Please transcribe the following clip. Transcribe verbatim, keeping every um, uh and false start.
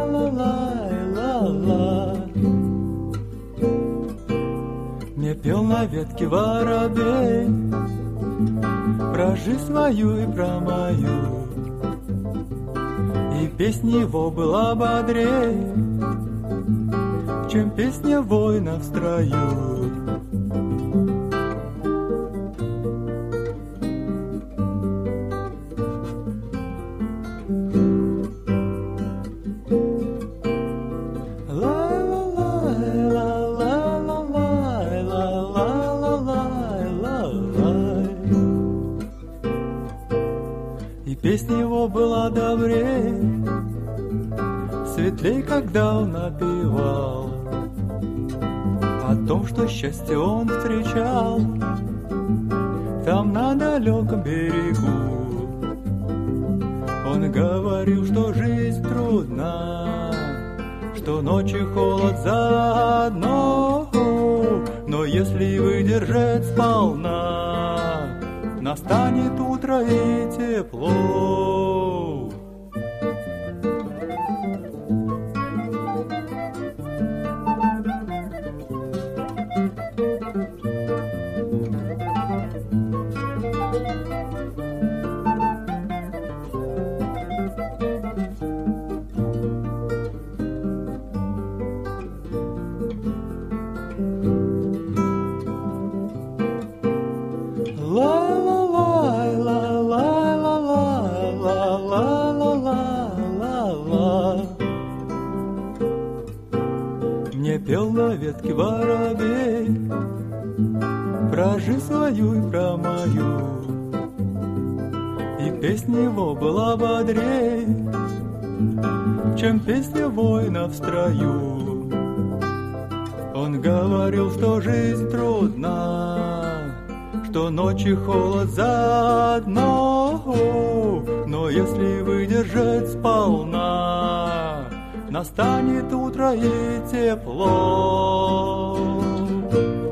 ла-ла-ла-ла-ла. Мне пел на ветке воробей про жизнь свою и про мою, и песня его была бодрей, чем песня воина в строю. Песня его была добрей, светлей, когда он напевал о том, что счастье он встречал там на далеком берегу. Он говорил, что жизнь трудна, что ночи холод заодно, но если выдержать сполна, настанет утро и тепло. Мне пел на ветке воробей про жизнь свою и про мою, и песня его была бодрей, чем песня воина в строю. Он говорил, что жизнь трудна, что ночи холод заодно, но если выдержать сполна, настанет утро и тепло.